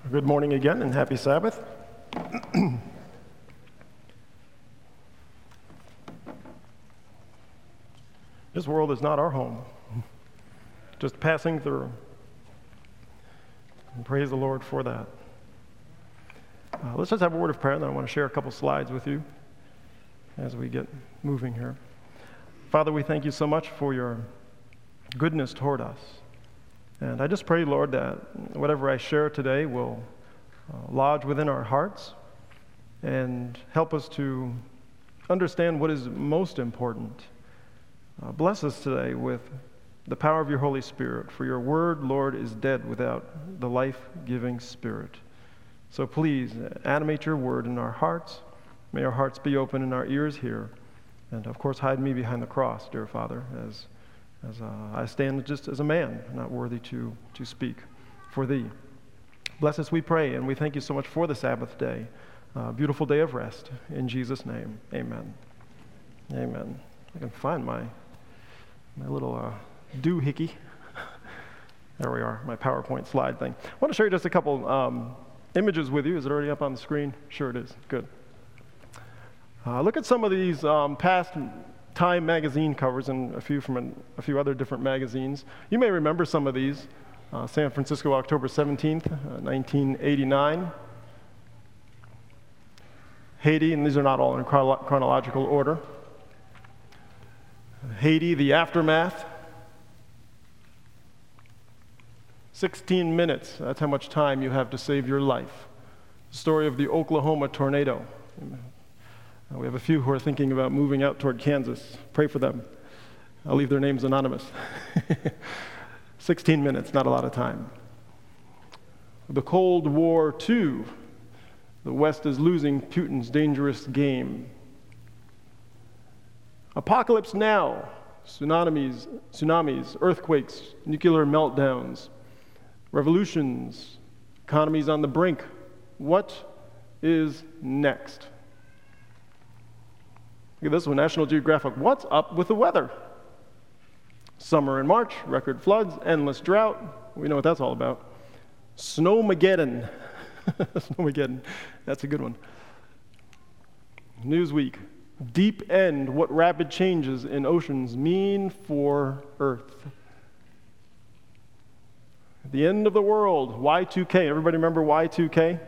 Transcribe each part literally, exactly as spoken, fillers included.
Good morning again and happy Sabbath. This world is not our home, just passing through. And praise the Lord for that. Uh, let's just have a word of prayer, and then I want to share a couple slides with you as we get moving here. Father, we thank you so much for your goodness toward us. And I just pray, Lord, that whatever I share today will uh, lodge within our hearts and help us to understand what is most important. Uh, bless us today with the power of your Holy Spirit, for your word, Lord, is dead without the life-giving Spirit. So please animate your word in our hearts. May our hearts be open and our ears hear. And of course, hide me behind the cross, dear Father, as As uh, I stand just as a man, not worthy to, to speak for thee. Bless us, we pray, and we thank you so much for the Sabbath day. Uh, beautiful day of rest. In Jesus' name, amen. Amen. I can find my, my little uh, doohickey. There we are, my PowerPoint slide thing. I want to show you just a couple um, images with you. Is it already up on the screen? Sure it is. Good. Uh, look at some of these um, past Time magazine covers and a few from an, a few other different magazines. You may remember some of these. Uh, San Francisco, October seventeenth, uh, nineteen eighty-nine. Haiti, and these are not all in chrono- chronological order. Haiti, the aftermath. sixteen minutes, that's how much time you have to save your life. The story of the Oklahoma tornado. Uh, we have a few who are thinking about moving out toward Kansas. Pray for them. I'll leave their names anonymous. sixteen minutes, not a lot of time. The Cold War two. The West is losing Putin's dangerous game. Apocalypse Now. Tsunamis, tsunamis, earthquakes, nuclear meltdowns, revolutions, economies on the brink. What is next? Look at this one, National Geographic. What's up with the weather? Summer in March, record floods, endless drought. We know what that's all about. Snowmageddon. Snowmageddon. That's a good one. Newsweek. Deep End, what rapid changes in oceans mean for Earth. The end of the world, Y two K. Everybody remember Y two K?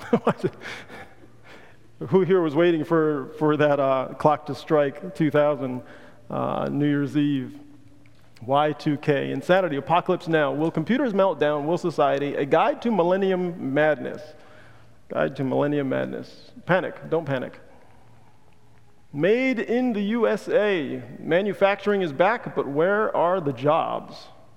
Who here was waiting for, for that uh, clock to strike two thousand, uh, New Year's Eve? Y two K. Insanity, Apocalypse Now. Will computers melt down? Will society? A Guide to Millennium Madness. Guide to Millennium Madness. Panic. Don't panic. Made in the U S A. Manufacturing is back, but where are the jobs?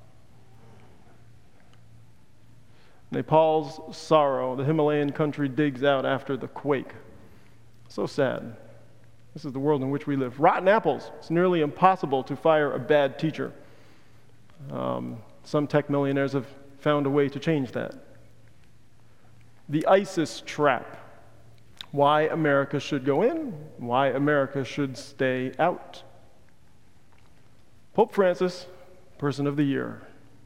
Nepal's sorrow. The Himalayan country digs out after the quake. So sad. This is the world in which we live. Rotten apples. It's nearly impossible to fire a bad teacher. Um, some tech millionaires have found a way to change that. The ISIS trap. Why America should go in, why America should stay out. Pope Francis, Person of the Year.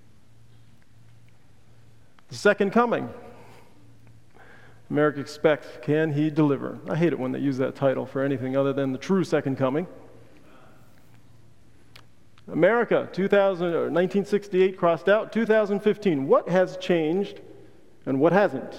The Second Coming. America expects, can he deliver? I hate it when they use that title for anything other than the true Second Coming. America, two thousand, or nineteen sixty-eight crossed out, two thousand fifteen. What has changed and what hasn't?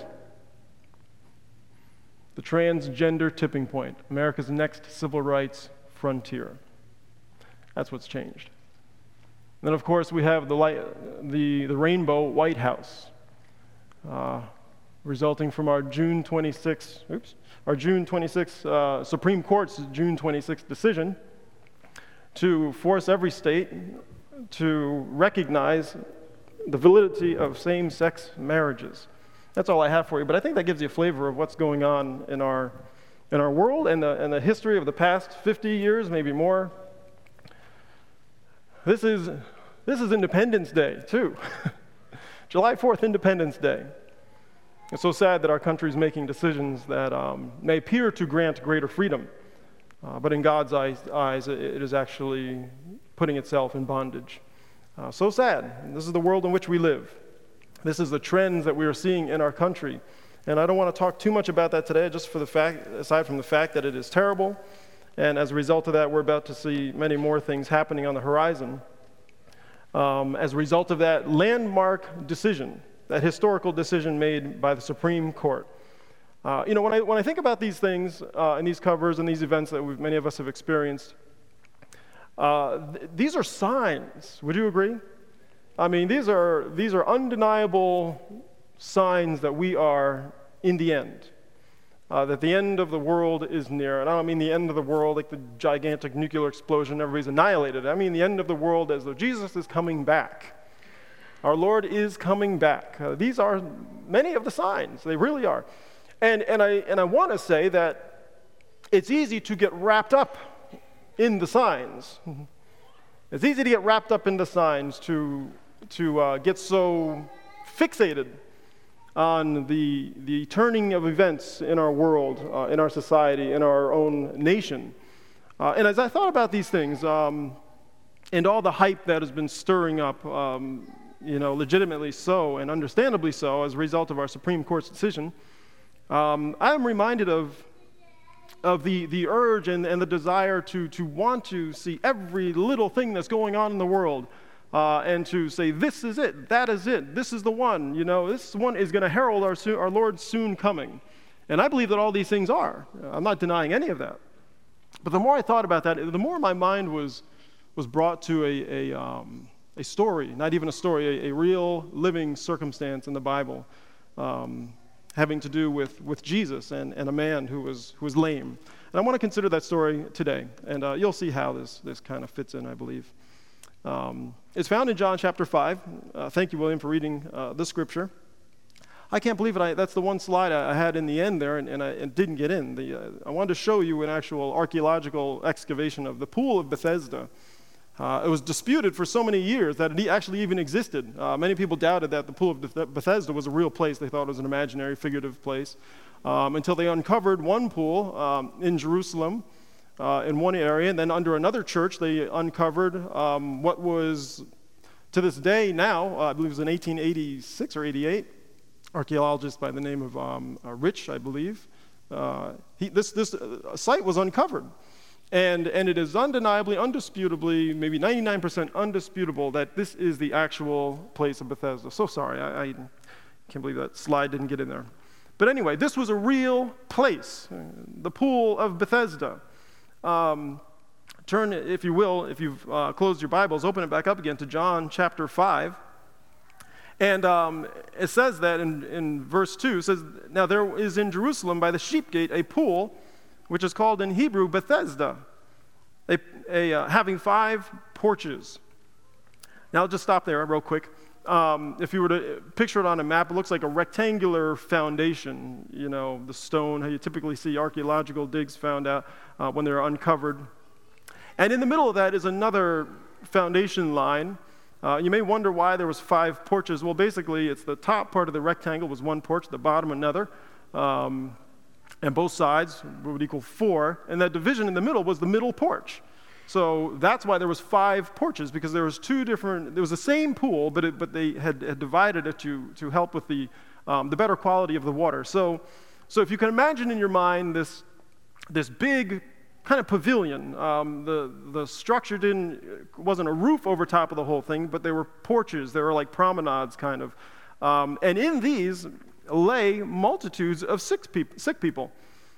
The transgender tipping point, America's next civil rights frontier. That's what's changed. And then, of course, we have the, light, the, the rainbow White House. Uh, resulting from our June twenty-sixth, oops, our June twenty-sixth, uh, Supreme Court's June twenty-sixth decision to force every state to recognize the validity of same-sex marriages. That's all I have for you, but I think that gives you a flavor of what's going on in our in our world and the and the history of the past fifty years, maybe more. This is this is Independence Day, too. July fourth, Independence Day. It's so sad that our country is making decisions that um, may appear to grant greater freedom, uh, but in God's eyes, eyes, it is actually putting itself in bondage. Uh, so sad. This is the world in which we live. This is the trends that we are seeing in our country. And I don't want to talk too much about that today, just for the fact, aside from the fact that it is terrible. And as a result of that, we're about to see many more things happening on the horizon. Um, as a result of that landmark decision, that historical decision made by the Supreme Court. Uh, you know, when I when I think about these things uh, and these covers and these events that we've, many of us have experienced, uh, th- these are signs. Would you agree? I mean, these are these are undeniable signs that we are in the end, uh, that the end of the world is near. And I don't mean the end of the world like the gigantic nuclear explosion, everybody's annihilated. I mean the end of the world as though Jesus is coming back. Our Lord is coming back. Uh, these are many of the signs. They really are. And and I and I want to say that it's easy to get wrapped up in the signs. It's easy to get wrapped up in the signs, to to uh, get so fixated on the the turning of events in our world, uh, in our society, in our own nation. Uh, and as I thought about these things, um, and all the hype that has been stirring up, um, you know, legitimately so and understandably so as a result of our Supreme Court's decision, um, I am reminded of of the, the urge and, and the desire to, to want to see every little thing that's going on in the world, uh, and to say, this is it, that is it, this is the one, you know, this one is going to herald our, soon, our Lord's soon coming. And I believe that all these things are. I'm not denying any of that. But the more I thought about that, the more my mind was was brought to a, a, um, a story, not even a story, a, a real living circumstance in the Bible, um, having to do with, with Jesus and, and a man who was who was lame. And I want to consider that story today, and uh, you'll see how this, this kind of fits in, I believe. Um, it's found in John chapter five. Uh, thank you, William, for reading uh, the scripture. I can't believe it. I, that's the one slide I, I had in the end there, and, and I and didn't get in. The, uh, I wanted to show you an actual archaeological excavation of the Pool of Bethesda. Uh, it was disputed for so many years that it actually even existed. Uh, many people doubted that the Pool of Beth- Bethesda was a real place. They thought it was an imaginary, figurative place, um, until they uncovered one pool um, in Jerusalem uh, in one area, and then under another church they uncovered um, what was, to this day now, uh, I believe it was in eighteen eighty-six or eighty-eight, archaeologist by the name of um, uh, Rich, I believe. Uh, he, this this uh, site was uncovered. And and it is undeniably, undisputably, maybe ninety-nine percent undisputable that this is the actual place of Bethesda. So sorry, I, I can't believe that slide didn't get in there. But anyway, this was a real place, the Pool of Bethesda. Um, turn, if you will, if you've uh, closed your Bibles, open it back up again to John chapter five. And um, it says that in, in verse two, it says, "Now there is in Jerusalem by the sheep gate a pool, which is called in Hebrew Bethesda, a, a, uh, having five porches." Now I'll just stop there real quick. Um, if you were to picture it on a map, it looks like a rectangular foundation, you know, the stone, how you typically see archaeological digs found out uh, when they're uncovered. And in the middle of that is another foundation line. Uh, you may wonder why there was five porches. Well, basically, it's the top part of the rectangle was one porch, the bottom another. Um, And both sides would equal four, and that division in the middle was the middle porch. So that's why there was five porches, because there was two different. There was the same pool, but it, but they had, had divided it to to help with the um, the better quality of the water. So so if you can imagine in your mind this this big kind of pavilion, um, the the structure didn't wasn't a roof over top of the whole thing, but they were porches. They were like promenades, kind of, um, and in these lay multitudes of sick people. Sick people.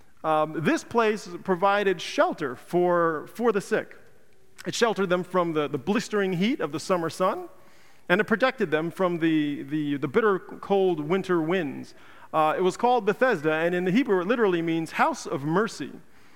Um, this place provided shelter for, for the sick. It sheltered them from the, the blistering heat of the summer sun, and it protected them from the, the, the bitter cold winter winds. Uh, it was called Bethesda, and in the Hebrew it literally means house of mercy.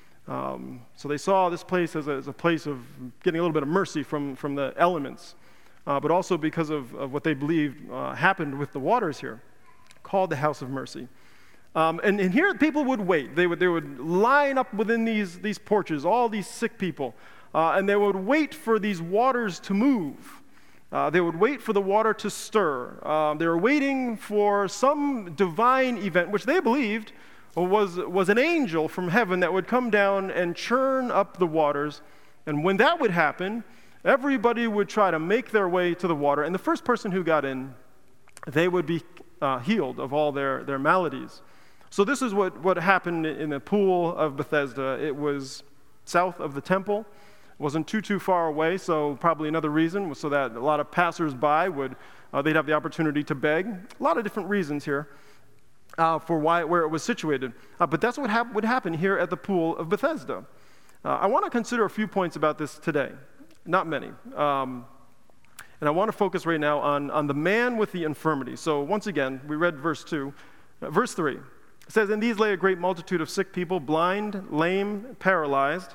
Um, so they saw this place as a, as a place of getting a little bit of mercy from, from the elements, uh, but also because of, of what they believed uh, happened with the waters here, called the house of mercy. Um, and, and here people would wait. They would they would line up within these, these porches, all these sick people, uh, and they would wait for these waters to move. Uh, they would wait for the water to stir. Uh, they were waiting for some divine event, which they believed was, was an angel from heaven that would come down and churn up the waters. And when that would happen, everybody would try to make their way to the water. And the first person who got in they would be uh, healed of all their, their maladies. So this is what, what happened in the pool of Bethesda. It was south of the temple. It wasn't too, too far away, so probably another reason was so that a lot of passers-by would, uh, they'd have the opportunity to beg. A lot of different reasons here uh, for why where it was situated. Uh, but that's what hap- would happen here at the pool of Bethesda. Uh, I want to consider a few points about this today. Not many. Um, and I want to focus right now on, on the man with the infirmity. So once again, we read verse two. Uh, verse three. It says, "In these lay a great multitude of sick people, blind, lame, paralyzed,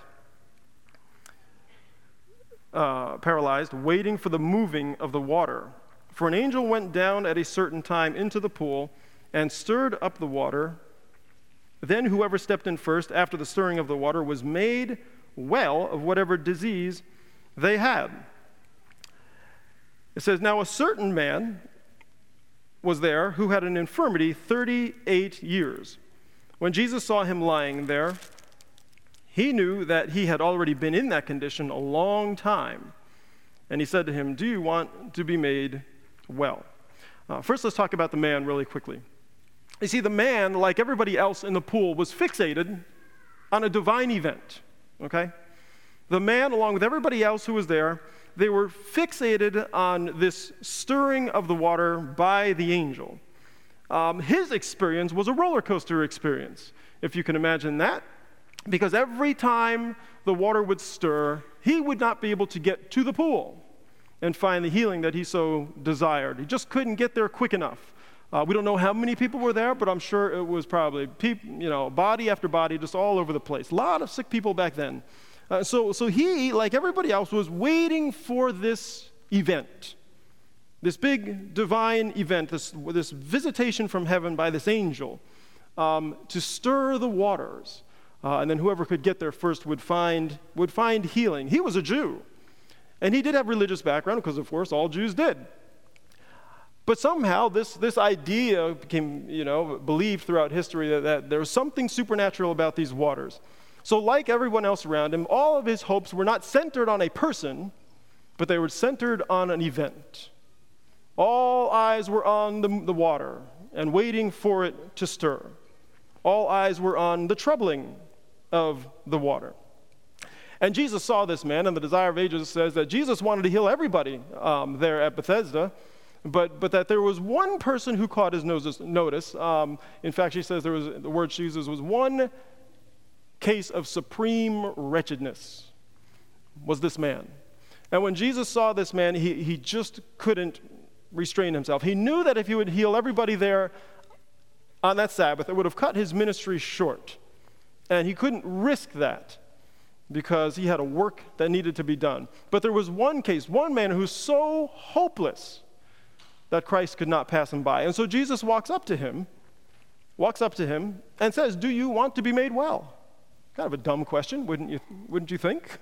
uh, paralyzed, waiting for the moving of the water. For an angel went down at a certain time into the pool and stirred up the water. Then whoever stepped in first after the stirring of the water was made well of whatever disease they had." It says, "Now a certain man was there who had an infirmity thirty-eight years. When Jesus saw him lying there, he knew that he had already been in that condition a long time. And he said to him, 'Do you want to be made well?'" Uh, first, let's talk about the man really quickly. You see, the man, like everybody else in the pool, was fixated on a divine event, okay? The man, along with everybody else who was there, they were fixated on this stirring of the water by the angel. Um, his experience was a roller coaster experience, if you can imagine that, because every time the water would stir, he would not be able to get to the pool and find the healing that he so desired. He just couldn't get there quick enough. Uh, we don't know how many people were there, but I'm sure it was probably peop- you know, body after body, just all over the place. A lot of sick people back then. Uh, so, so he, like everybody else, was waiting for this event, this big divine event, this, this visitation from heaven by this angel um, to stir the waters. Uh, and then whoever could get there first would find, would find healing. He was a Jew, and he did have religious background, because of course all Jews did. But somehow this, this idea became, you know, believed throughout history that, that there was something supernatural about these waters. So like everyone else around him, all of his hopes were not centered on a person, but they were centered on an event. All eyes were on the, the water and waiting for it to stir. All eyes were on the troubling of the water. And Jesus saw this man, and the Desire of Ages says that Jesus wanted to heal everybody um, there at Bethesda, but, but that there was one person who caught his notice. Um, in fact, she says there was, the word she uses was one case of supreme wretchedness was this man. And when Jesus saw this man, he, he just couldn't restrain himself. He knew that if he would heal everybody there on that Sabbath, it would have cut his ministry short. And he couldn't risk that because he had a work that needed to be done. But there was one case, one man who's so hopeless that Christ could not pass him by. And so Jesus walks up to him, walks up to him and says, "Do you want to be made well?" Kind of a dumb question, wouldn't you, wouldn't you think?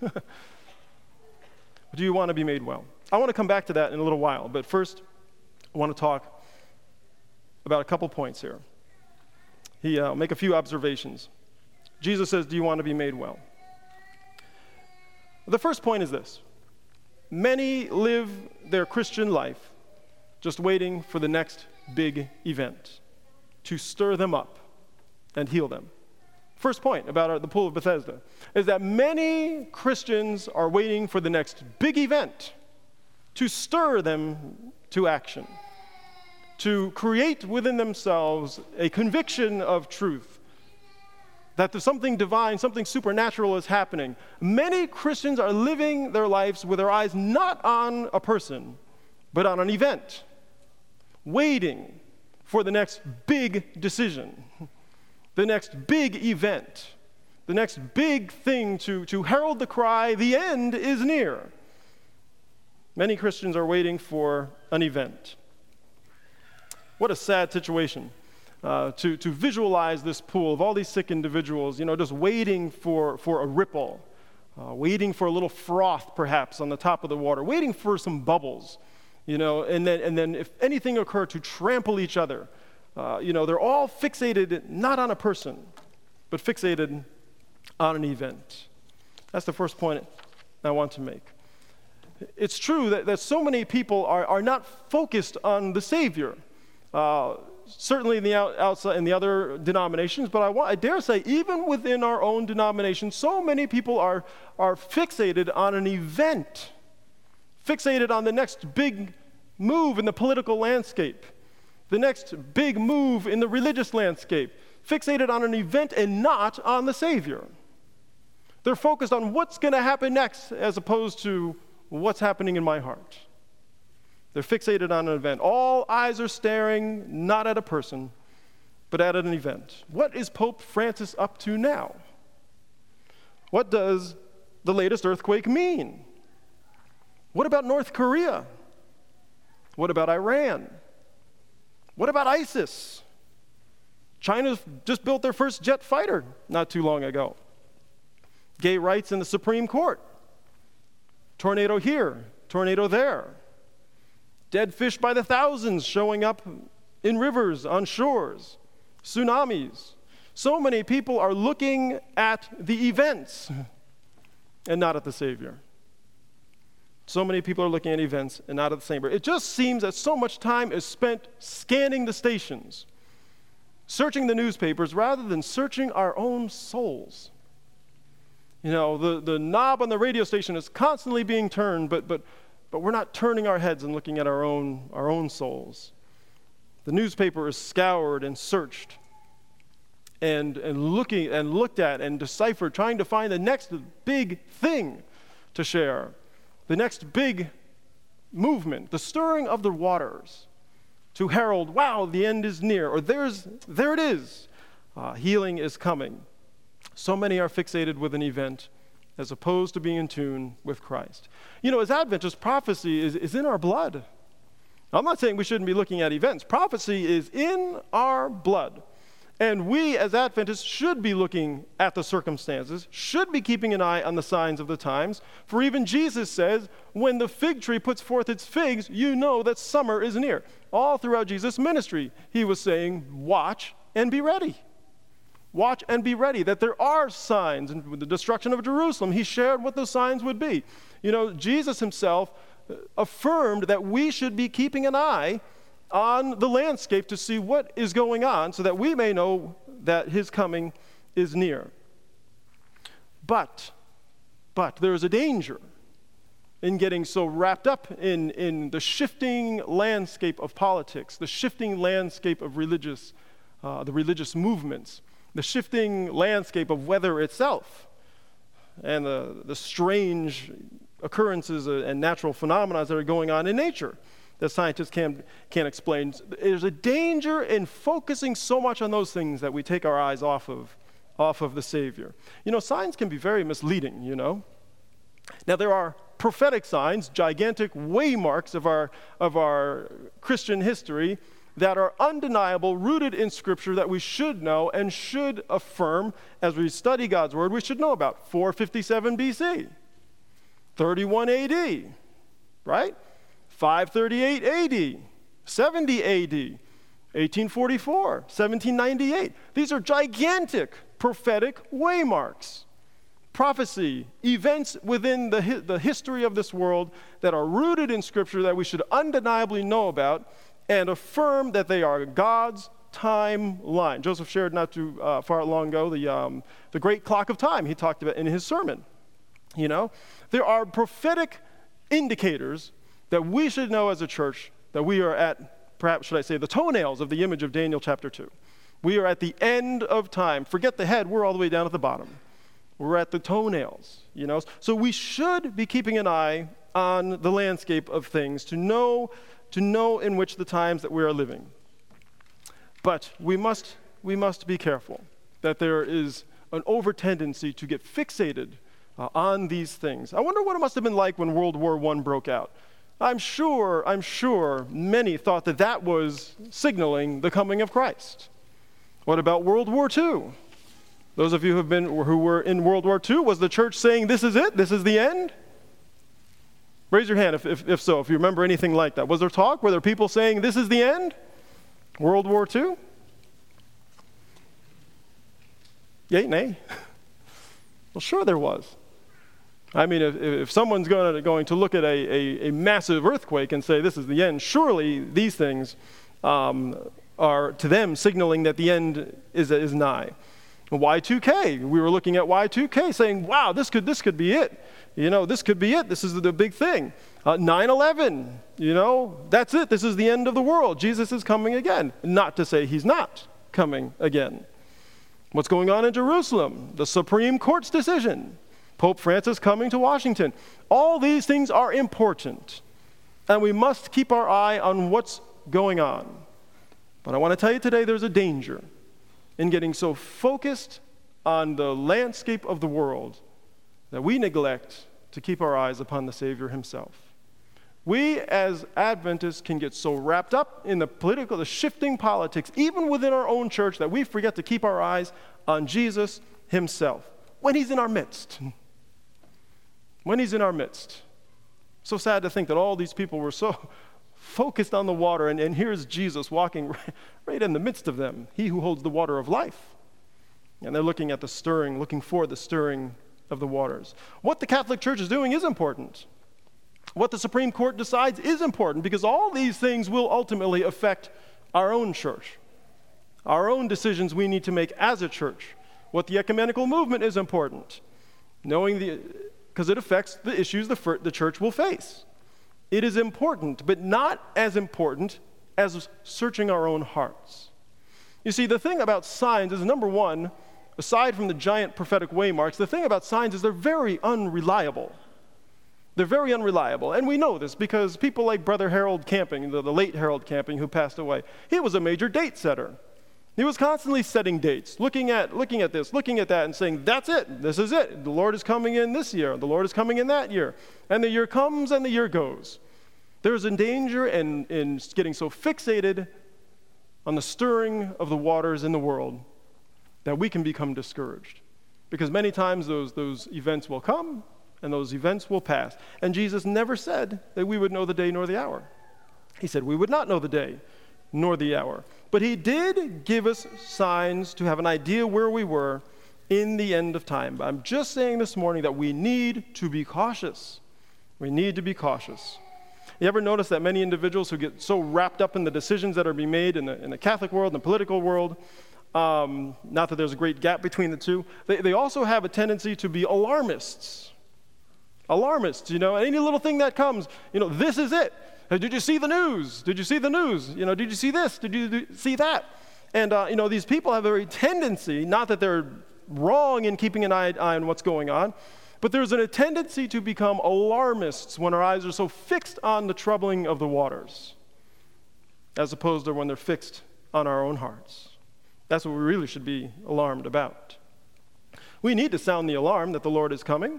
Do you want to be made well? I want to come back to that in a little while, but first I want to talk about a couple points here. He, uh, make a few observations. Jesus says, "Do you want to be made well?" The first point is this. Many live their Christian life just waiting for the next big event to stir them up and heal them. First point about our, the pool of Bethesda is that many Christians are waiting for the next big event to stir them to action, to create within themselves a conviction of truth, that there's something divine, something supernatural is happening. Many Christians are living their lives with their eyes not on a person, but on an event, waiting for the next big decision, the next big event, the next big thing to, to herald the cry, the end is near. Many Christians are waiting for an event. What a sad situation uh, to, to visualize this pool of all these sick individuals, you know, just waiting for, for a ripple, uh, waiting for a little froth perhaps on the top of the water, waiting for some bubbles, you know, and then, and then if anything occurred to trample each other. Uh, you know, they're all fixated not on a person, but fixated on an event. That's the first point I want to make. It's true that, that so many people are, are not focused on the Savior. uh, certainly in the out, outside in the other denominations, but I, want, I dare say even within our own denomination, so many people are, are fixated on an event, fixated on the next big move in the political landscape, the next big move in the religious landscape, fixated on an event and not on the Savior. They're focused on what's going to happen next as opposed to what's happening in my heart. They're fixated on an event. All eyes are staring not at a person, but at an event. What is Pope Francis up to now? What does the latest earthquake mean? What about North Korea? What about Iran? What about ISIS? China just built their first jet fighter not too long ago. Gay rights in the Supreme Court. Tornado here, tornado there. Dead fish by the thousands showing up in rivers, on shores, tsunamis. So many people are looking at the events and not at the Savior. So many people are looking at events and not at the Savior. It just seems that so much time is spent scanning the stations, searching the newspapers, rather than searching our own souls. You know, the, the knob on the radio station is constantly being turned, but but but we're not turning our heads and looking at our own our own souls. The newspaper is scoured and searched and and looking and looked at and deciphered, trying to find the next big thing to share, the next big movement, the stirring of the waters, to herald, wow, the end is near, or there's there it is, uh, healing is coming. So many are fixated with an event as opposed to being in tune with Christ. You know, as Adventists, prophecy is, is in our blood. I'm not saying we shouldn't be looking at events. Prophecy is in our blood. And we, as Adventists, should be looking at the circumstances, should be keeping an eye on the signs of the times. For even Jesus says, when the fig tree puts forth its figs, you know that summer is near. All throughout Jesus' ministry, he was saying, watch and be ready. Watch and be ready, that there are signs. And with the destruction of Jerusalem, he shared what those signs would be. You know, Jesus himself affirmed that we should be keeping an eye on the landscape to see what is going on so that we may know that his coming is near. But, but there is a danger in getting so wrapped up in, in the shifting landscape of politics, the shifting landscape of religious, uh, the religious movements, the shifting landscape of weather itself, and the, the strange occurrences and natural phenomena that are going on in nature that scientists can't, can't explain. There's a danger in focusing so much on those things that we take our eyes off of, off of the Savior. You know, signs can be very misleading, you know. Now, there are prophetic signs, gigantic waymarks of our, of our Christian history that are undeniable, rooted in Scripture that we should know and should affirm as we study God's Word. We should know about four fifty-seven B C, thirty-one A D, right? five thirty-eight A D, seventy A D, eighteen forty-four, seventeen ninety-eight. These are gigantic prophetic waymarks, prophecy, events within the, hi- the history of this world that are rooted in Scripture that we should undeniably know about and affirm that they are God's timeline. Joseph shared not too uh, far long ago the, um, the great clock of time he talked about in his sermon. You know, there are prophetic indicators that we should know as a church that we are at, perhaps should I say, the toenails of the image of Daniel chapter two. We are at the end of time. Forget the head, we're all the way down at the bottom. We're at the toenails, you know. So we should be keeping an eye on the landscape of things to know to know in which the times that we are living. But we must we must be careful that there is an over tendency to get fixated uh, on these things. I wonder what it must have been like when World War One broke out. I'm sure, I'm sure many thought that that was signaling the coming of Christ. What about World War Two? Those of you who have been who were in World War Two, was the church saying this is it? This is the end? Raise your hand if, if, if so, if you remember anything like that. Was there talk? Were there people saying this is the end? World War Two? Yay, nay? Well, sure there was. I mean, if, if someone's going to, going to look at a, a, a massive earthquake and say this is the end, surely these things um, are, to them, signaling that the end is, is nigh. Y two K, we were looking at Y two K saying, wow, this could, this could be it. You know, this could be it. This is the big thing. Uh, nine eleven, you know, that's it. This is the end of the world. Jesus is coming again. Not to say he's not coming again. What's going on in Jerusalem? The Supreme Court's decision. Pope Francis coming to Washington. All these things are important, and we must keep our eye on what's going on. But I want to tell you today there's a danger in getting so focused on the landscape of the world that we neglect to keep our eyes upon the Savior himself. We as Adventists can get so wrapped up in the political, the shifting politics, even within our own church, that we forget to keep our eyes on Jesus himself when he's in our midst. When he's in our midst. So sad to think that all these people were so focused on the water, and, and here's Jesus walking right, right in the midst of them, he who holds the water of life. And they're looking at the stirring, looking for the stirring of the waters. What the Catholic Church is doing is important. What the Supreme Court decides is important, because all these things will ultimately affect our own church, our own decisions we need to make as a church. What the ecumenical movement is important, knowing the, because it affects the issues the, the church will face. It is important, but not as important as searching our own hearts. You see, the thing about signs is, number one, aside from the giant prophetic waymarks, the thing about signs is they're very unreliable. They're very unreliable, and we know this because people like Brother Harold Camping, the, the late Harold Camping who passed away, he was a major date setter. He was constantly setting dates, looking at, looking at this, looking at that, and saying, that's it, this is it. The Lord is coming in this year, the Lord is coming in that year. And the year comes and the year goes. There's a danger in, in getting so fixated on the stirring of the waters in the world that we can become discouraged. Because many times those, those events will come and those events will pass. And Jesus never said that we would know the day nor the hour. He said we would not know the day nor the hour. But he did give us signs to have an idea where we were in the end of time. But I'm just saying this morning that we need to be cautious. We need to be cautious. You ever notice that many individuals who get so wrapped up in the decisions that are being made in the, in the Catholic world and the political world, um, not that there's a great gap between the two, they, they also have a tendency to be alarmists. Alarmists, you know, any little thing that comes, you know, this is it. Did you see the news? Did you see the news? You know, did you see this? Did you do, see that? And, uh, you know, these people have a very tendency, not that they're wrong in keeping an eye, eye on what's going on, but there's a tendency to become alarmists when our eyes are so fixed on the troubling of the waters, as opposed to when they're fixed on our own hearts. That's what we really should be alarmed about. We need to sound the alarm that the Lord is coming.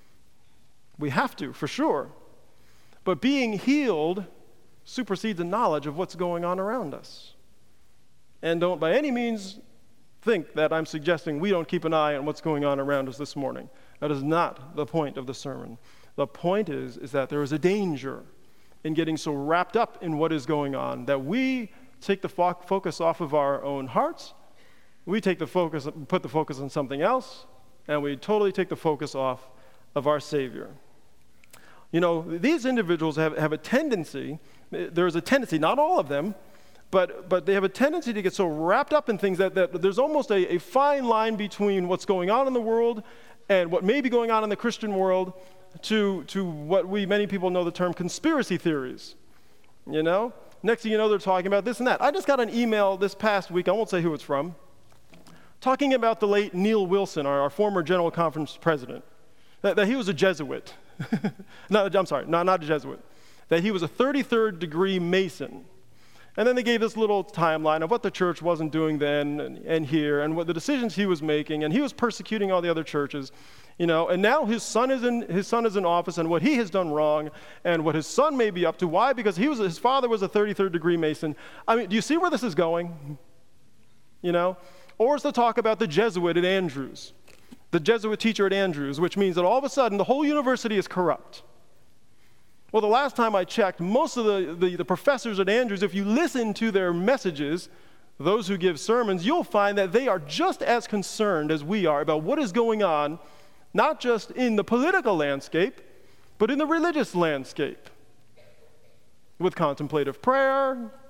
We have to, for sure. But being healed supersedes the knowledge of what's going on around us. And don't by any means think that I'm suggesting we don't keep an eye on what's going on around us this morning. That is not the point of the sermon. The point is, is that there is a danger in getting so wrapped up in what is going on that we take the fo- focus off of our own hearts, we take the focus, put the focus on something else, and we totally take the focus off of our Savior. You know, these individuals have, have a tendency, there's a tendency, not all of them, but but they have a tendency to get so wrapped up in things that, that there's almost a, a fine line between what's going on in the world and what may be going on in the Christian world to, to what we, many people know the term conspiracy theories. You know? Next thing you know, they're talking about this and that. I just got an email this past week, I won't say who it's from, talking about the late Neil Wilson, our, our former General Conference president, that, that he was a Jesuit. not, I'm sorry, no, not a Jesuit. That he was a thirty-third degree Mason. And then they gave this little timeline of what the church wasn't doing then and, and here, and what the decisions he was making, and he was persecuting all the other churches, you know. And now his son is in his son is in office, and what he has done wrong, and what his son may be up to. Why? Because he was his father was a thirty-third degree Mason. I mean, do you see where this is going? You know, or is the talk about the Jesuit at Andrews, the Jesuit teacher at Andrews, which means that all of a sudden the whole university is corrupt. Well, the last time I checked, most of the, the, the professors at Andrews, if you listen to their messages, those who give sermons, you'll find that they are just as concerned as we are about what is going on, not just in the political landscape, but in the religious landscape. With contemplative prayer,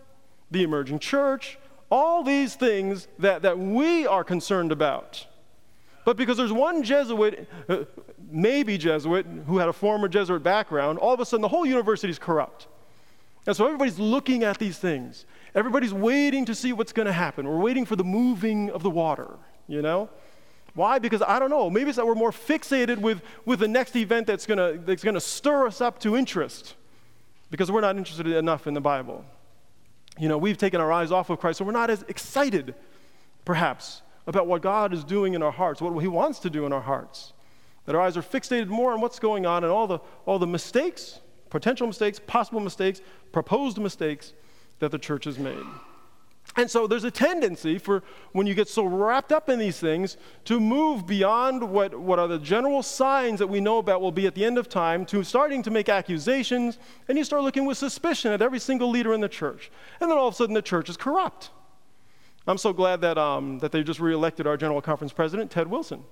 the emerging church, all these things that, that we are concerned about. But because there's one Jesuit, uh, maybe Jesuit, who had a former Jesuit background, all of a sudden the whole university is corrupt. And so everybody's looking at these things. Everybody's waiting to see what's going to happen. We're waiting for the moving of the water, you know? Why? Because I don't know. Maybe it's that we're more fixated with, with the next event that's going to that's going to stir us up to interest because we're not interested enough in the Bible. You know, we've taken our eyes off of Christ, so we're not as excited, perhaps, about what God is doing in our hearts, what he wants to do in our hearts. That our eyes are fixated more on what's going on and all the all the mistakes, potential mistakes, possible mistakes, proposed mistakes that the church has made. And so there's a tendency for when you get so wrapped up in these things to move beyond what, what are the general signs that we know about will be at the end of time to starting to make accusations, and you start looking with suspicion at every single leader in the church. And then all of a sudden the church is corrupt. I'm so glad that, um, that they just reelected our General Conference president, Ted Wilson.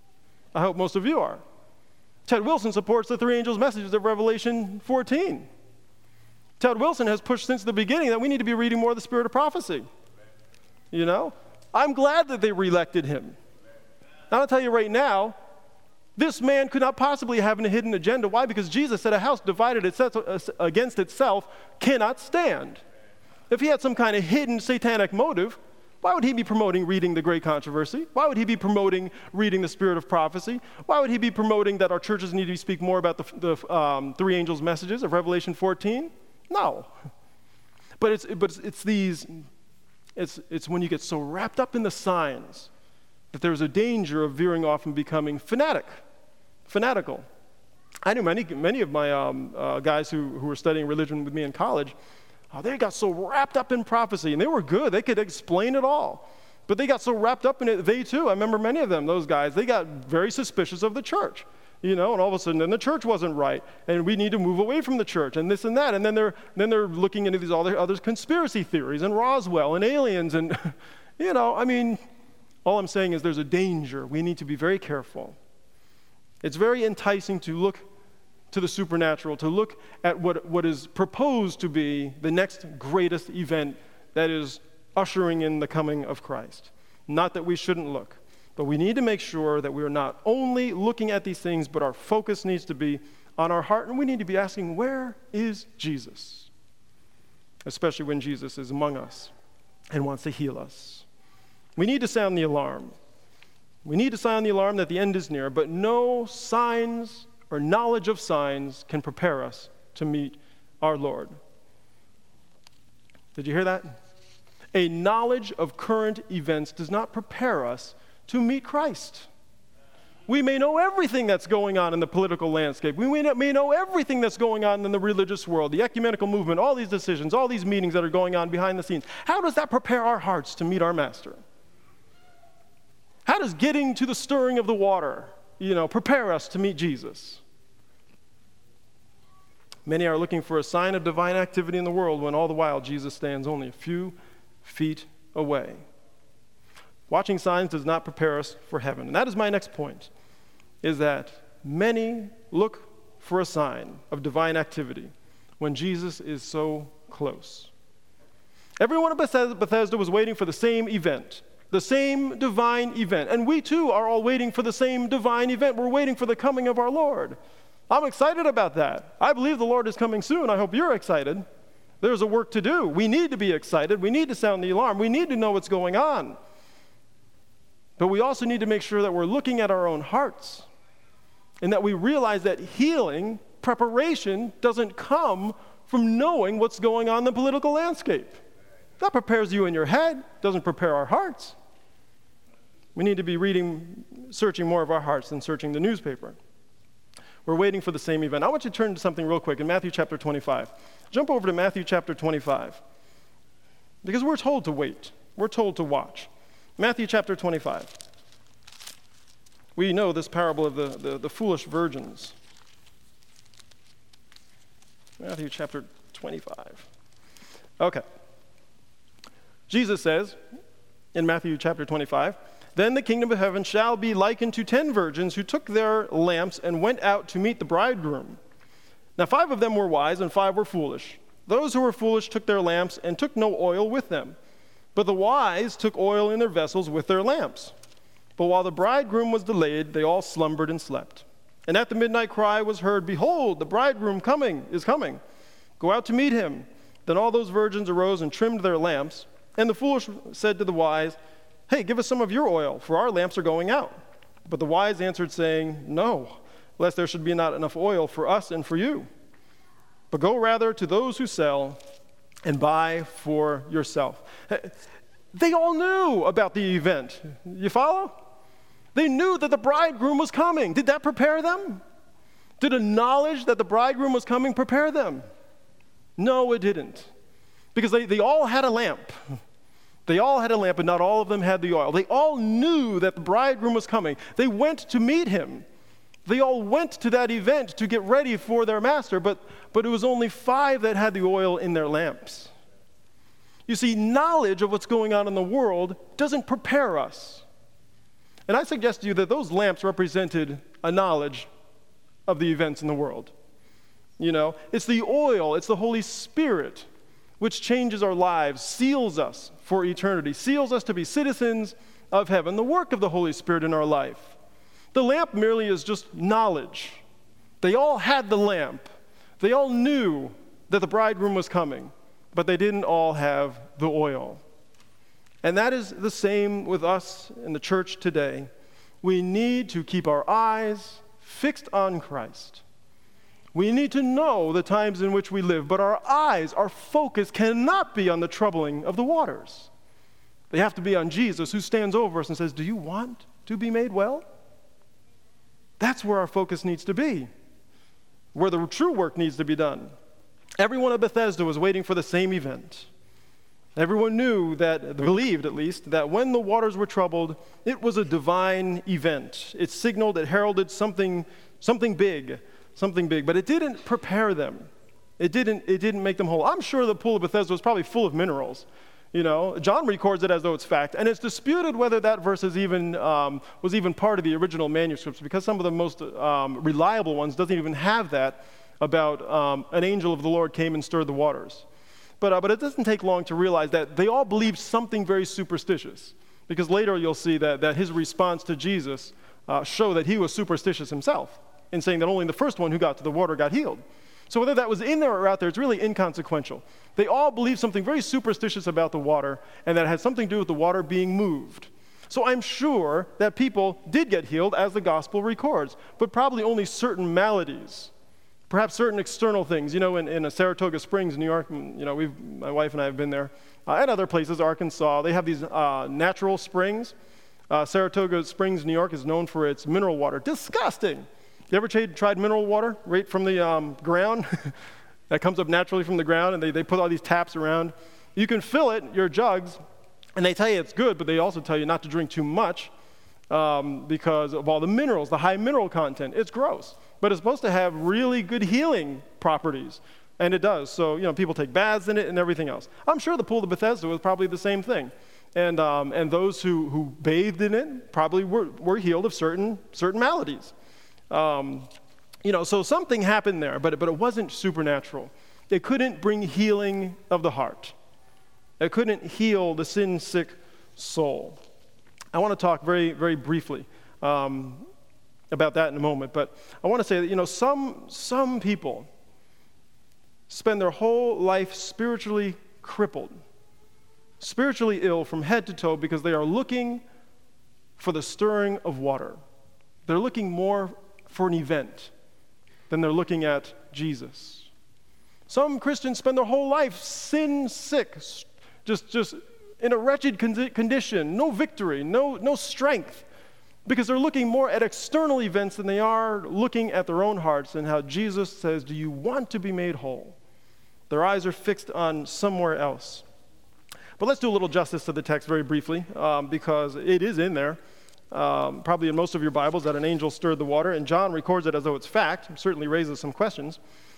I hope most of you are. Ted Wilson supports the three angels' messages of Revelation fourteen. Ted Wilson has pushed since the beginning that we need to be reading more of the Spirit of Prophecy. You know? I'm glad that they reelected him. And I'll tell you right now, this man could not possibly have a hidden agenda. Why? Because Jesus said a house divided itself against itself cannot stand. If he had some kind of hidden satanic motive, why would he be promoting reading the Great Controversy? Why would he be promoting reading the Spirit of Prophecy? Why would he be promoting that our churches need to speak more about the, the um, three angels' messages of Revelation fourteen? No. But it's, but it's, it's these, it's, it's when you get so wrapped up in the signs that there's a danger of veering off and becoming fanatic, fanatical. I knew many, many of my um, uh, guys who, who were studying religion with me in college. Oh, they got so wrapped up in prophecy, and they were good. They could explain it all. But they got so wrapped up in it, they too, I remember many of them, those guys, they got very suspicious of the church. You know, and all of a sudden, then the church wasn't right, and we need to move away from the church, and this and that, and then they're then they're looking into these all the other conspiracy theories, and Roswell, and aliens, and, you know, I mean, all I'm saying is there's a danger. We need to be very careful. It's very enticing to look to the supernatural, to look at what, what is proposed to be the next greatest event that is ushering in the coming of Christ. Not that we shouldn't look. But we need to make sure that we are not only looking at these things, but our focus needs to be on our heart, and we need to be asking, where is Jesus? Especially when Jesus is among us and wants to heal us. We need to sound the alarm. We need to sound the alarm that the end is near, but no signs or knowledge of signs can prepare us to meet our Lord. Did you hear that? A knowledge of current events does not prepare us to meet Christ. We may know everything that's going on in the political landscape. We may know everything that's going on in the religious world, the ecumenical movement, all these decisions, all these meetings that are going on behind the scenes. How does that prepare our hearts to meet our Master? How does getting to the stirring of the water, you know, prepare us to meet Jesus? Many are looking for a sign of divine activity in the world when all the while Jesus stands only a few feet away. Watching signs does not prepare us for heaven. And that is my next point, is that many look for a sign of divine activity when Jesus is so close. Everyone at Bethesda was waiting for the same event, the same divine event. And we too are all waiting for the same divine event. We're waiting for the coming of our Lord. I'm excited about that. I believe the Lord is coming soon. I hope you're excited. There's a work to do. We need to be excited. We need to sound the alarm. We need to know what's going on. But we also need to make sure that we're looking at our own hearts and that we realize that healing, preparation, doesn't come from knowing what's going on in the political landscape. That prepares you in your head, doesn't prepare our hearts. We need to be reading, searching more of our hearts than searching the newspaper. We're waiting for the same event. I want you to turn to something real quick in Matthew chapter twenty-five. Jump over to Matthew chapter twenty-five. Because we're told to wait. We're told to watch. Matthew chapter twenty-five. We know this parable of the, the, the foolish virgins. Matthew chapter twenty-five. Okay. Jesus says in Matthew chapter twenty-five, "Then the kingdom of heaven shall be likened to ten virgins who took their lamps and went out to meet the bridegroom. Now five of them were wise and five were foolish. The Those who were foolish took their lamps and took no oil with them. But the wise took oil in their vessels with their lamps. But while the bridegroom was delayed, they all slumbered and slept. And at the midnight cry was heard, Behold, the bridegroom coming is coming. Go out to meet him. Then all those virgins arose and trimmed their lamps. And the foolish said to the wise, Hey, give us some of your oil, for our lamps are going out. But the wise answered, saying, No, lest there should be not enough oil for us and for you. But go rather to those who sell and buy for yourself. They all knew about the event. You follow? They knew that the bridegroom was coming. Did that prepare them? Did a knowledge that the bridegroom was coming prepare them? No, it didn't. Because they, they all had a lamp. They all had a lamp, but not all of them had the oil. They all knew that the bridegroom was coming. They went to meet him. They all went to that event to get ready for their master, but, but it was only five that had the oil in their lamps. You see, knowledge of what's going on in the world doesn't prepare us. And I suggest to you that those lamps represented a knowledge of the events in the world. You know, it's the oil, it's the Holy Spirit, which changes our lives, seals us for eternity, seals us to be citizens of heaven, the work of the Holy Spirit in our life. The lamp merely is just knowledge. They all had the lamp. They all knew that the bridegroom was coming, but they didn't all have the oil. And that is the same with us in the church today. We need to keep our eyes fixed on Christ. We need to know the times in which we live, but our eyes, our focus cannot be on the troubling of the waters. They have to be on Jesus, who stands over us and says, Do you want to be made well? That's where our focus needs to be, where the true work needs to be done. Everyone at Bethesda was waiting for the same event. Everyone knew that, believed at least, that when the waters were troubled, it was a divine event. It signaled, it heralded something, something big, something big, but it didn't prepare them. It didn't, it didn't make them whole. I'm sure the pool of Bethesda was probably full of minerals. You know, John records it as though it's fact, and it's disputed whether that verse is even um, was even part of the original manuscripts, because some of the most um, reliable ones doesn't even have that about um, an angel of the Lord came and stirred the waters. But uh, but it doesn't take long to realize that they all believed something very superstitious, because later you'll see that that his response to Jesus uh, show that he was superstitious himself in saying that only the first one who got to the water got healed. So whether that was in there or out there, it's really inconsequential. They all believed something very superstitious about the water, and that had something to do with the water being moved. So I'm sure that people did get healed, as the gospel records, but probably only certain maladies, perhaps certain external things. You know, in, in Saratoga Springs, New York, you know, we've, my wife and I have been there, uh, and other places, Arkansas, they have these uh, natural springs. Uh, Saratoga Springs, New York, is known for its mineral water. Disgusting. You ever tried, tried mineral water right from the um, ground? That comes up naturally from the ground, and they, they put all these taps around. You can fill it, your jugs, and they tell you it's good, but they also tell you not to drink too much um, because of all the minerals, the high mineral content. It's gross, but it's supposed to have really good healing properties, and it does. So, you know, people take baths in it and everything else. I'm sure the pool of Bethesda was probably the same thing. And um, and those who, who bathed in it probably were, were healed of certain certain maladies. Um, you know, so something happened there, but, but it wasn't supernatural. It couldn't bring healing of the heart. It couldn't heal the sin-sick soul. I want to talk very, very briefly um, about that in a moment, but I want to say that, you know, some, some people spend their whole life spiritually crippled, spiritually ill from head to toe because they are looking for the stirring of water. They're looking more for an event than they're looking at Jesus. Some Christians spend their whole life sin sick, just, just in a wretched condition, no victory, no, no strength, because they're looking more at external events than they are looking at their own hearts and how Jesus says, do you want to be made whole? Their eyes are fixed on somewhere else. But let's do a little justice to the text very briefly, um, because it is in there. Um, probably in most of your Bibles, that an angel stirred the water, and John records it as though it's fact. It certainly raises some questions.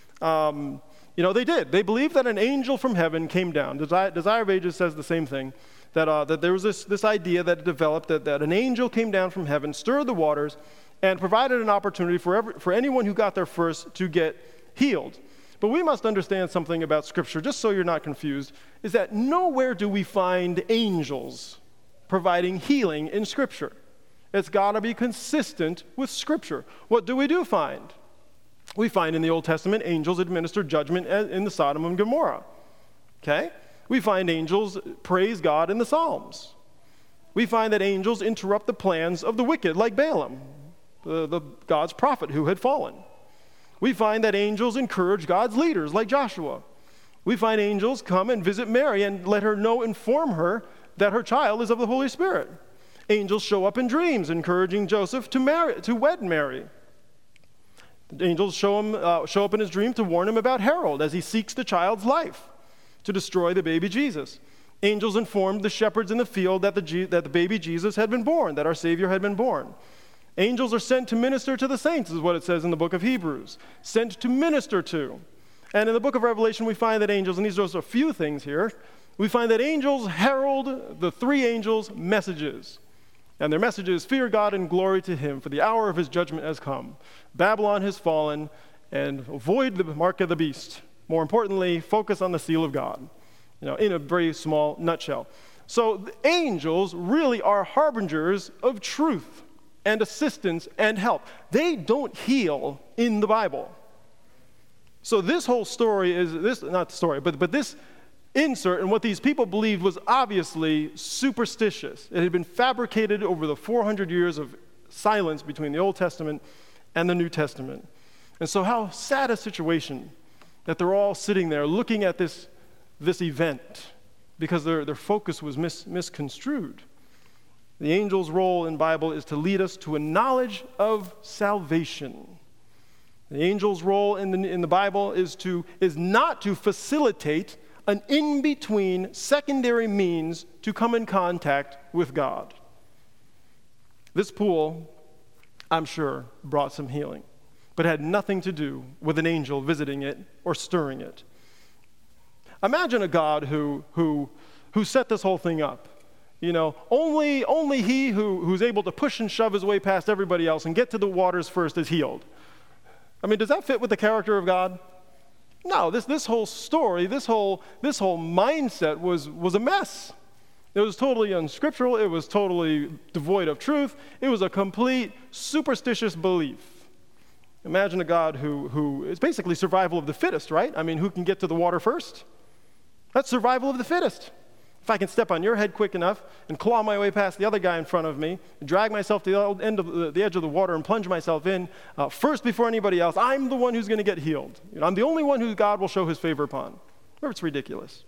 Um, you know, they did. They believed that an angel from heaven came down. Desire, Desire of Ages says the same thing, that uh, that there was this, this idea that developed that, that an angel came down from heaven, stirred the waters, and provided an opportunity for, every, for anyone who got there first to get healed. But we must understand something about Scripture, just so you're not confused, is that nowhere do we find angels providing healing in Scripture. It's got to be consistent with Scripture. What do we do find? We find in the Old Testament angels administer judgment in the Sodom and Gomorrah. Okay? We find angels praise God in the Psalms. We find that angels interrupt the plans of the wicked, like Balaam, the, the God's prophet who had fallen. We find that angels encourage God's leaders, like Joshua. We find angels come and visit Mary and let her know, inform her that her child is of the Holy Spirit. Angels show up in dreams, encouraging Joseph to marry, to wed Mary. Angels show, him, uh, show up in his dream to warn him about Herod as he seeks the child's life to destroy the baby Jesus. Angels informed the shepherds in the field that the, G- that the baby Jesus had been born, that our Savior had been born. Angels are sent to minister to the saints, is what it says in the book of Hebrews. Sent to minister to. And in the book of Revelation, we find that angels, and these are just a few things here, we find that angels herald the three angels' messages. And their message is, fear God and glory to him, for the hour of his judgment has come. Babylon has fallen, and avoid the mark of the beast. More importantly, focus on the seal of God. You know, in a very small nutshell. So the angels really are harbingers of truth and assistance and help. They don't heal in the Bible. So this whole story is, this not the story, but, but this insert and what these people believed was obviously superstitious. It had been fabricated over the four hundred years of silence between the Old Testament and the New Testament. And so how sad a situation that they're all sitting there looking at this, this event because their, their focus was mis, misconstrued. The angel's role in the Bible is to lead us to a knowledge of salvation. The angel's role in the, in the Bible is, to, is not to facilitate an in-between secondary means to come in contact with God. This pool, I'm sure, brought some healing, but had nothing to do with an angel visiting it or stirring it. Imagine a God who, who, who set this whole thing up. You know, only, only he who, who's able to push and shove his way past everybody else and get to the waters first is healed. I mean, does that fit with the character of God? No, this, this whole story, this whole, this whole mindset was, was a mess. It was totally unscriptural. It was totally devoid of truth. It was a complete superstitious belief. Imagine a God who, who is basically survival of the fittest, right? I mean, who can get to the water first? That's survival of the fittest. If I can step on your head quick enough and claw my way past the other guy in front of me, and drag myself to the end of the, the edge of the water and plunge myself in uh, first before anybody else, I'm the one who's going to get healed. You know, I'm the only one who God will show his favor upon. Or it's ridiculous.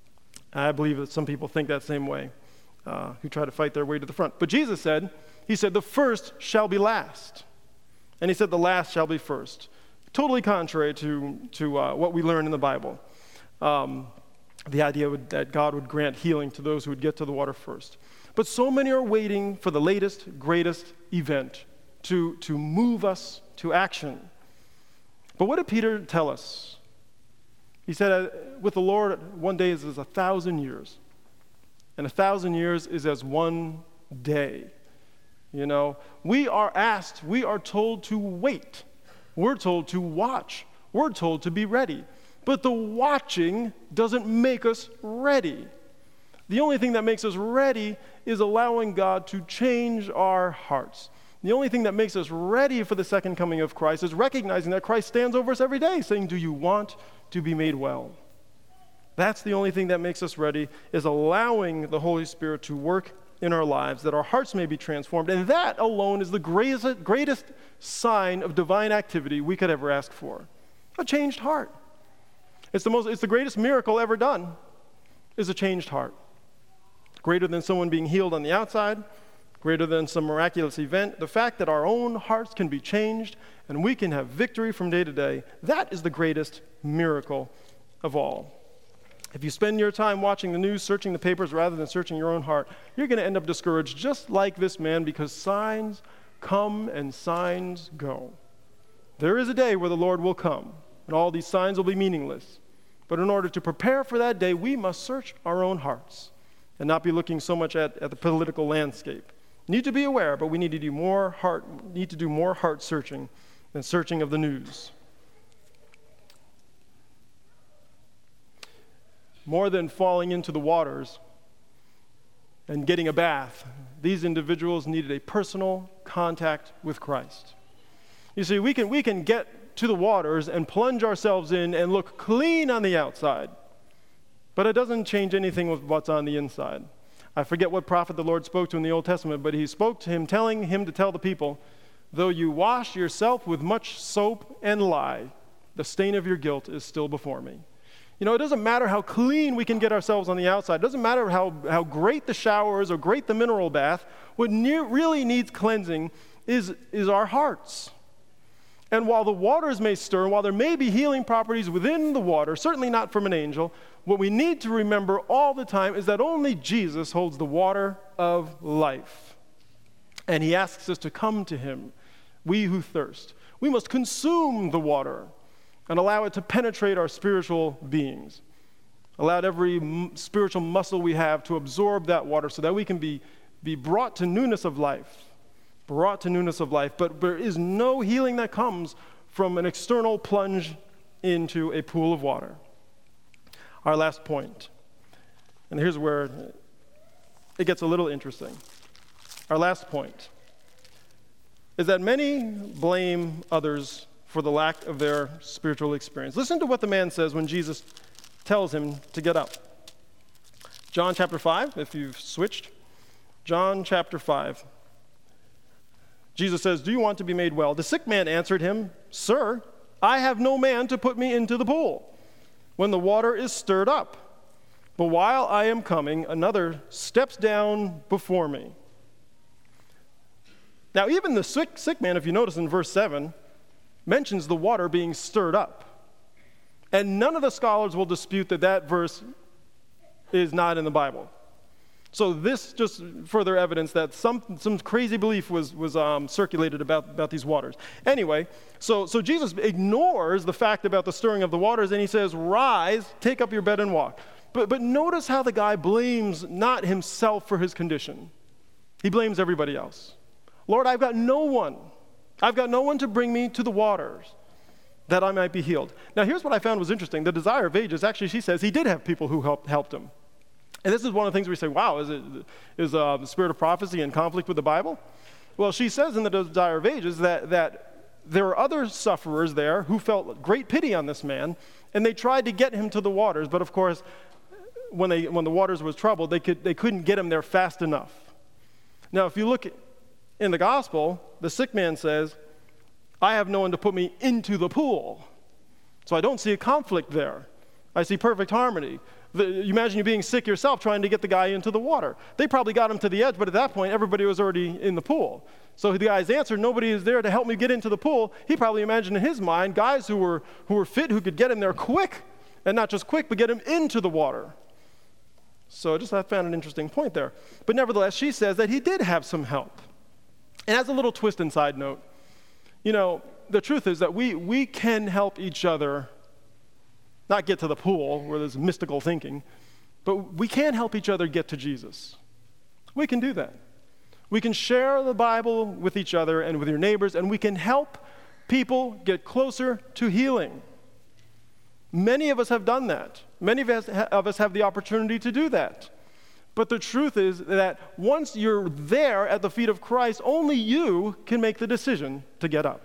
I believe that some people think that same way, uh, who try to fight their way to the front. But Jesus said, he said, the first shall be last. And he said, the last shall be first. Totally contrary to, to uh, what we learn in the Bible. Um, The idea would, that God would grant healing to those who would get to the water first. But so many are waiting for the latest, greatest event to, to move us to action. But what did Peter tell us? He said, uh, with the Lord, one day is as a thousand years. And a thousand years is as one day. You know, we are asked, we are told to wait. We're told to watch. We're told to be ready. But the watching doesn't make us ready. The only thing that makes us ready is allowing God to change our hearts. The only thing that makes us ready for the second coming of Christ is recognizing that Christ stands over us every day saying, do you want to be made well? That's the only thing that makes us ready, is allowing the Holy Spirit to work in our lives, that our hearts may be transformed. And that alone is the greatest, greatest sign of divine activity we could ever ask for. A changed heart. It's the most, it's the greatest miracle ever done, is a changed heart. Greater than someone being healed on the outside, greater than some miraculous event. The fact that our own hearts can be changed and we can have victory from day to day, that is the greatest miracle of all. If you spend your time watching the news, searching the papers rather than searching your own heart, you're going to end up discouraged just like this man, because signs come and signs go. There is a day where the Lord will come and all these signs will be meaningless. But in order to prepare for that day, we must search our own hearts and not be looking so much at, at the political landscape. Need to be aware, but we need to do more heart need to do more heart searching than searching of the news. more than falling into the waters and getting a bath. These individuals needed a personal contact with Christ. You see, we can, we can get to the waters and plunge ourselves in and look clean on the outside, but it doesn't change anything with what's on the inside. I forget what prophet the Lord spoke to in the Old Testament, but he spoke to him, telling him to tell the people, though you wash yourself with much soap and lye, the stain of your guilt is still before me. You know, it doesn't matter how clean we can get ourselves on the outside. It doesn't matter how, how great the shower is or great the mineral bath. What ne- really needs cleansing is, is our hearts. And while the waters may stir, while there may be healing properties within the water, certainly not from an angel, what we need to remember all the time is that only Jesus holds the water of life. And he asks us to come to him, we who thirst. We must consume the water and allow it to penetrate our spiritual beings. Allow every m- spiritual muscle we have to absorb that water so that we can be, be brought to newness of life. Brought to newness of life. But there is no healing that comes from an external plunge into a pool of water. Our last point, and here's where it gets a little interesting. Our last point is that many blame others for the lack of their spiritual experience. Listen to what the man says when Jesus tells him to get up. John chapter five, if you've switched. John chapter five. Jesus says, do you want to be made well? The sick man answered him, Sir, I have no man to put me into the pool when the water is stirred up. But while I am coming, another steps down before me. Now, even the sick, sick man, if you notice in verse seven, mentions the water being stirred up. And none of the scholars will dispute that that verse is not in the Bible. So this just further evidence that some, some crazy belief was, was um, circulated about, about these waters. Anyway, so, so Jesus ignores the fact about the stirring of the waters, and he says, rise, take up your bed and walk. But, but notice how the guy blames not himself for his condition. He blames everybody else. Lord, I've got no one. I've got no one to bring me to the waters that I might be healed. Now, here's what I found was interesting. The Desire of Ages, actually, she says he did have people who helped, helped him. And this is one of the things we say, wow, is, it, is uh, the spirit of prophecy in conflict with the Bible? Well, she says in the Desire of Ages that, that there were other sufferers there who felt great pity on this man, and they tried to get him to the waters. But of course, when, they, when the waters was troubled, they, could, they couldn't get him there fast enough. Now, if you look in the gospel, the sick man says, I have no one to put me into the pool. So I don't see a conflict there. I see perfect harmony. The, you imagine you being sick yourself trying to get the guy into the water. They probably got him to the edge, but at that point, everybody was already in the pool. So the guy's answer, nobody is there to help me get into the pool. He probably imagined in his mind guys who were, who were fit, who could get him there quick, and not just quick, but get him into the water. So just I found an interesting point there. But nevertheless, she says that he did have some help. And as a little twist and side note, you know, the truth is that we, we can help each other not get to the pool where there's mystical thinking, but we can help each other get to Jesus. We can do that. We can share the Bible with each other and with your neighbors, and we can help people get closer to healing. Many of us have done that. Many of us, of us have the opportunity to do that. But the truth is that once you're there at the feet of Christ, only you can make the decision to get up.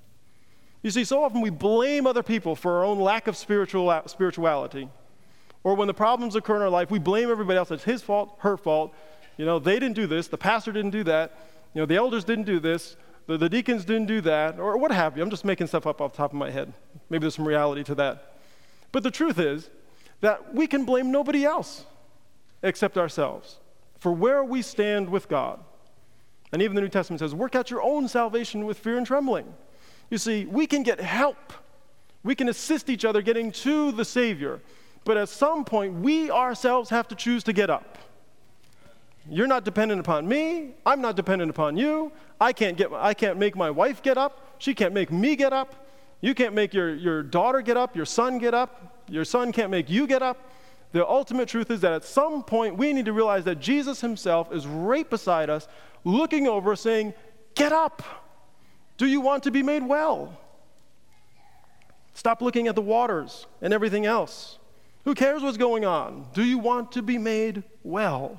You see, so often we blame other people for our own lack of spiritual spirituality. Or when the problems occur in our life, we blame everybody else. It's his fault, her fault. You know, they didn't do this. The pastor didn't do that. You know, the elders didn't do this. The, the deacons didn't do that. Or what have you. I'm just making stuff up off the top of my head. Maybe there's some reality to that. But the truth is that we can blame nobody else except ourselves for where we stand with God. And even the New Testament says, work out your own salvation with fear and trembling. You see, we can get help. We can assist each other getting to the Savior. But at some point, we ourselves have to choose to get up. You're not dependent upon me. I'm not dependent upon you. I can't get. I can't make my wife get up. She can't make me get up. You can't make your, your daughter get up, your son get up. Your son can't make you get up. The ultimate truth is that at some point, we need to realize that Jesus himself is right beside us, looking over, saying, get up. Do you want to be made well? Stop looking at the waters and everything else. Who cares what's going on? Do you want to be made well?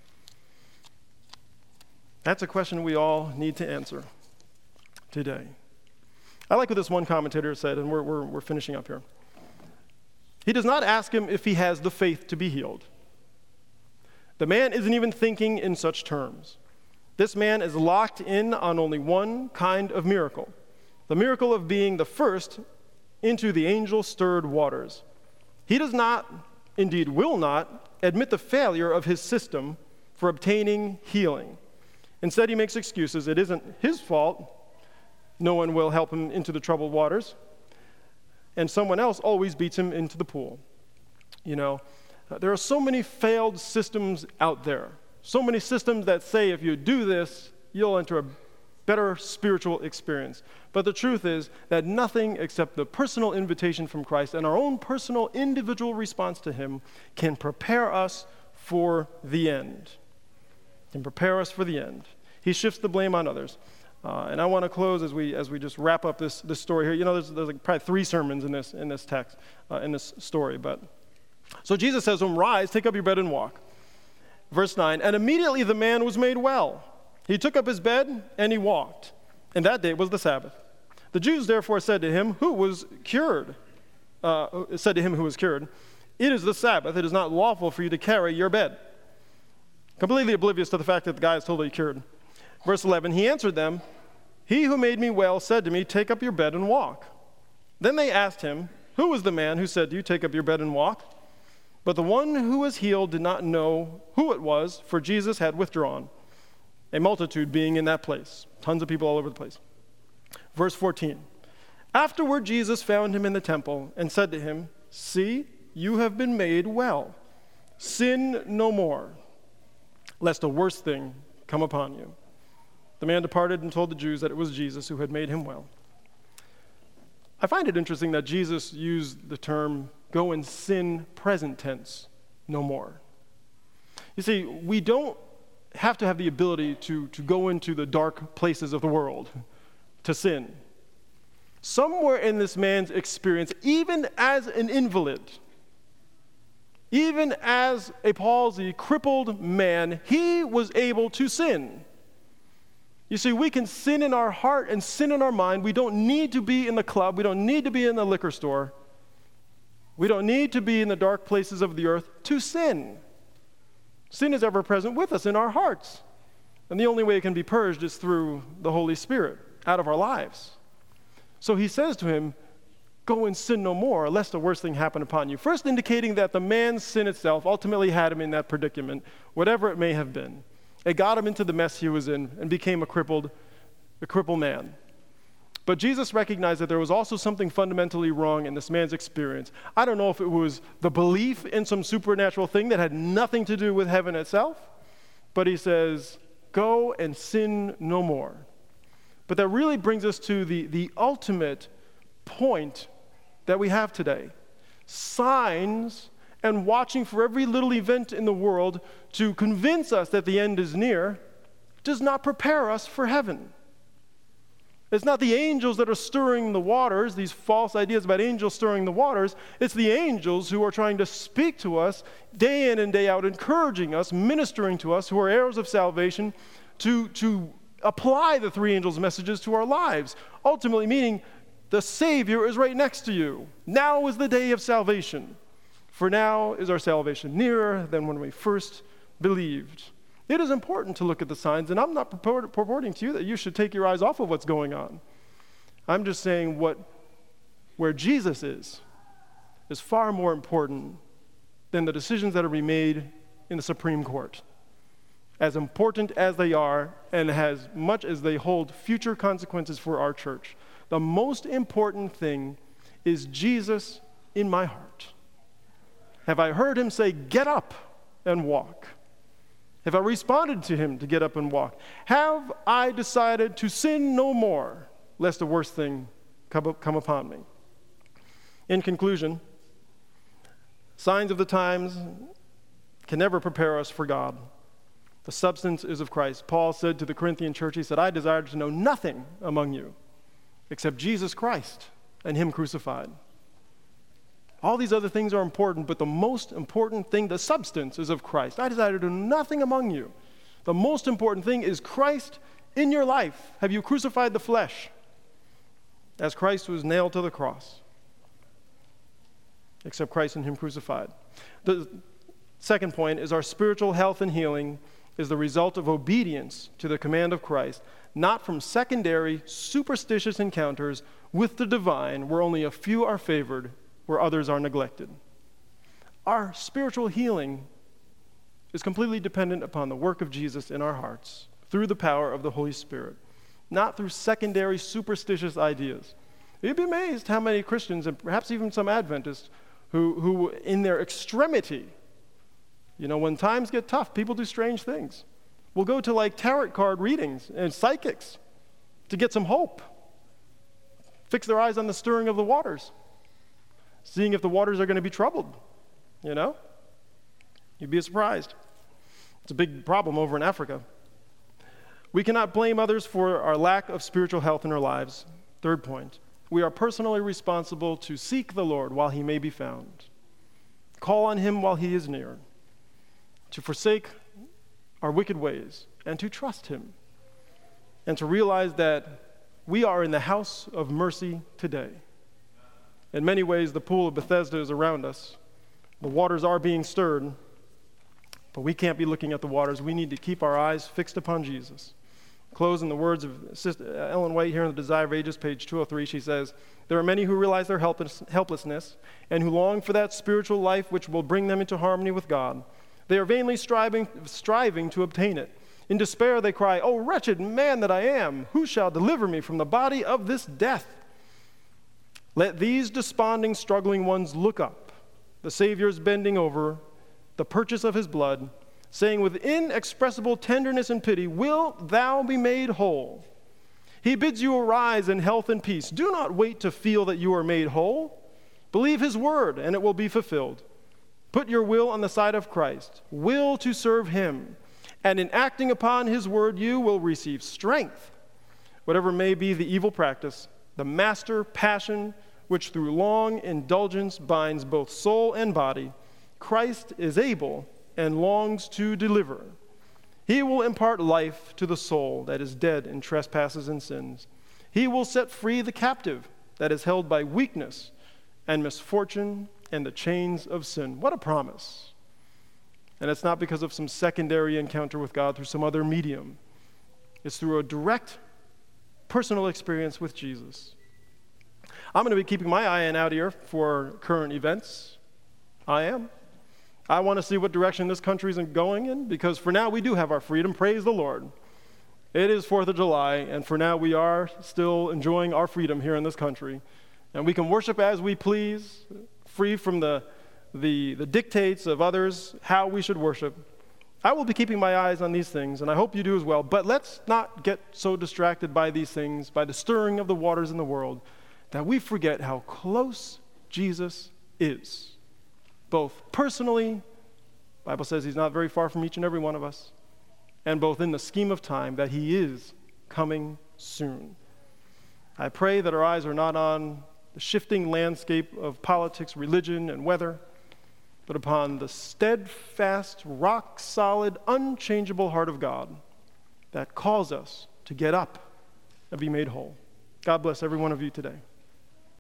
That's a question we all need to answer today. I like what this one commentator said, and we're, we're, we're finishing up here. He does not ask him if he has the faith to be healed. The man isn't even thinking in such terms. This man is locked in on only one kind of miracle, the miracle of being the first into the angel-stirred waters. He does not, indeed will not, admit the failure of his system for obtaining healing. Instead, he makes excuses. It isn't his fault. No one will help him into the troubled waters. And someone else always beats him into the pool. You know, there are so many failed systems out there. So many systems that say if you do this, you'll enter a better spiritual experience. But the truth is that nothing except the personal invitation from Christ and our own personal individual response to him can prepare us for the end. Can prepare us for the end. He shifts the blame on others. Uh, and I want to close as we as we just wrap up this this story here. You know, there's, there's like probably three sermons in this in this text, uh, in this story. But so Jesus says to him, "Rise, take up your bed and walk." Verse nine, and immediately the man was made well. He took up his bed and he walked. And that day was the Sabbath. The Jews therefore said to him, who was cured, uh, said to him who was cured, "It is the Sabbath. It is not lawful for you to carry your bed." Completely oblivious to the fact that the guy is totally cured. Verse eleven, he answered them, "He who made me well said to me, take up your bed and walk." Then they asked him, "Who was the man who said to you, take up your bed and walk?" But the one who was healed did not know who it was, for Jesus had withdrawn, a multitude being in that place. Tons of people all over the place. Verse fourteen, afterward Jesus found him in the temple and said to him, "See, you have been made well. Sin no more, lest a worse thing come upon you." The man departed and told the Jews that it was Jesus who had made him well. I find it interesting that Jesus used the term go and sin present tense no more. You see, we don't have to have the ability to, to go into the dark places of the world to sin. Somewhere in this man's experience, even as an invalid, even as a palsy, crippled man, he was able to sin. You see, we can sin in our heart and sin in our mind. We don't need to be in the club. We don't need to be in the liquor store. We don't need to be in the dark places of the earth to sin. Sin is ever present with us in our hearts. And the only way it can be purged is through the Holy Spirit out of our lives. So he says to him, go and sin no more, lest the worst thing happen upon you. First indicating that the man's sin itself ultimately had him in that predicament, whatever it may have been. It got him into the mess he was in and became a crippled, a crippled man. But Jesus recognized that there was also something fundamentally wrong in this man's experience. I don't know if it was the belief in some supernatural thing that had nothing to do with heaven itself, but he says, go and sin no more. But that really brings us to the, the ultimate point that we have today. Signs and watching for every little event in the world to convince us that the end is near does not prepare us for heaven. It's not the angels that are stirring the waters, these false ideas about angels stirring the waters. It's the angels who are trying to speak to us day in and day out, encouraging us, ministering to us, who are heirs of salvation, to, to apply the three angels' messages to our lives. Ultimately meaning the Savior is right next to you. Now is the day of salvation. For now is our salvation nearer than when we first believed. It is important to look at the signs, and I'm not purport, purporting to you that you should take your eyes off of what's going on. I'm just saying what, where Jesus is, is far more important than the decisions that are being made in the Supreme Court. As important as they are, and as much as they hold future consequences for our church, the most important thing is Jesus in my heart. Have I heard him say, get up and walk? Have I responded to him to get up and walk? Have I decided to sin no more, lest the worst thing come, come upon me? In conclusion, signs of the times can never prepare us for God. The substance is of Christ. Paul said to the Corinthian church, he said, I desired to know nothing among you except Jesus Christ and him crucified. All these other things are important, but the most important thing, the substance, is of Christ. I desire to do nothing among you. The most important thing is Christ in your life. Have you crucified the flesh as Christ was nailed to the cross? Except Christ and him crucified. The second point is our spiritual health and healing is the result of obedience to the command of Christ, not from secondary, superstitious encounters with the divine where only a few are favored, where others are neglected. Our spiritual healing is completely dependent upon the work of Jesus in our hearts through the power of the Holy Spirit, not through secondary, superstitious ideas. You'd be amazed how many Christians, and perhaps even some Adventists, who, who in their extremity, you know, when times get tough, people do strange things. We'll go to like tarot card readings and psychics to get some hope. Fix their eyes on the stirring of the waters, seeing if the waters are going to be troubled, you know? You'd be surprised. It's a big problem over in Africa. We cannot blame others for our lack of spiritual health in our lives. Third point. We are personally responsible to seek the Lord while he may be found, call on him while he is near, to forsake our wicked ways, and to trust him, and to realize that we are in the house of mercy today. In many ways, the pool of Bethesda is around us. The waters are being stirred, but we can't be looking at the waters. We need to keep our eyes fixed upon Jesus. Close in the words of Sister Ellen White here in The Desire of Ages, page two oh three. She says, there are many who realize their helpless, helplessness and who long for that spiritual life which will bring them into harmony with God. They are vainly striving, striving to obtain it. In despair they cry, "Oh, wretched man that I am, who shall deliver me from the body of this death?" Let these desponding, struggling ones look up. The Savior is bending over the purchase of his blood, saying with inexpressible tenderness and pity, "Wilt thou be made whole?" He bids you arise in health and peace. Do not wait to feel that you are made whole. Believe his word, and it will be fulfilled. Put your will on the side of Christ. Will to serve him. And in acting upon his word, you will receive strength. Whatever may be the evil practice, the master passion, which through long indulgence binds both soul and body, Christ is able and longs to deliver. He will impart life to the soul that is dead in trespasses and sins. He will set free the captive that is held by weakness and misfortune and the chains of sin. What a promise. And it's not because of some secondary encounter with God through some other medium. It's through a direct personal experience with Jesus. I'm going to be keeping my eye out here for current events. I am. I want to see what direction this country is going in, because for now we do have our freedom. Praise the Lord. It is fourth of July, and for now we are still enjoying our freedom here in this country. And we can worship as we please, free from the, the, the dictates of others, how we should worship. I will be keeping my eyes on these things, and I hope you do as well. But let's not get so distracted by these things, by the stirring of the waters in the world, that we forget how close Jesus is. Both personally, the Bible says he's not very far from each and every one of us, and both in the scheme of time, that he is coming soon. I pray that our eyes are not on the shifting landscape of politics, religion, and weather, but upon the steadfast, rock-solid, unchangeable heart of God that calls us to get up and be made whole. God bless every one of you today.